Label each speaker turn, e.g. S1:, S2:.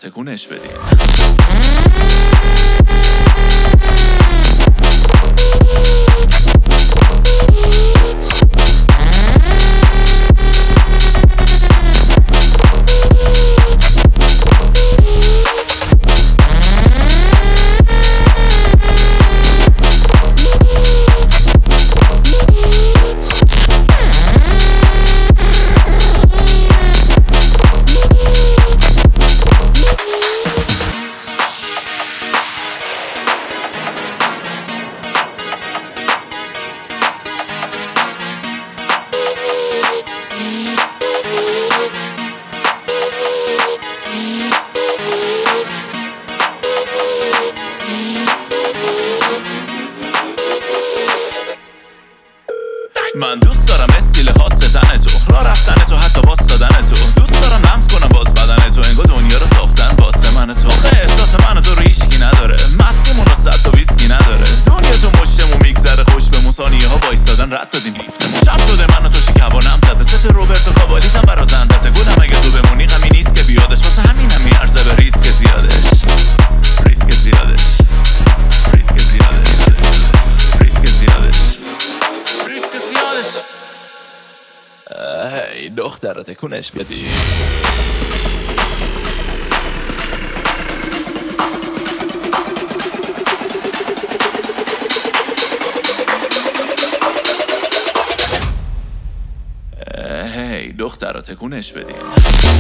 S1: تکونش بدین. من دوست دارم استیل خاص تن تو، راه رفتن تو، حتی واسطادن تو. دوست دارم لمس کنم باز بدن تو، انگار دنیا رو ساختن واسه من تو. آخه احساس من تو ریشکی نداره، مسیمون رو 100 تا ویسکی نداره. دنیا تو مشتمون میگذره خوش به ثانیه ها وایستادن رد دادیم لیفتمون. شب شده من و تو شکوانم زده، ست روبرتو کابالیتم برا زندته. گلم اگه تو بمونی غمی نیست که بیادش، واسه همینم میارزه به ریسک زیادش. ریسک زیادش، ریسک زیادش، ریسک زیادش، ریسک زیادش. هی دختر تکونش بدی. هی دختر تکونش بدی.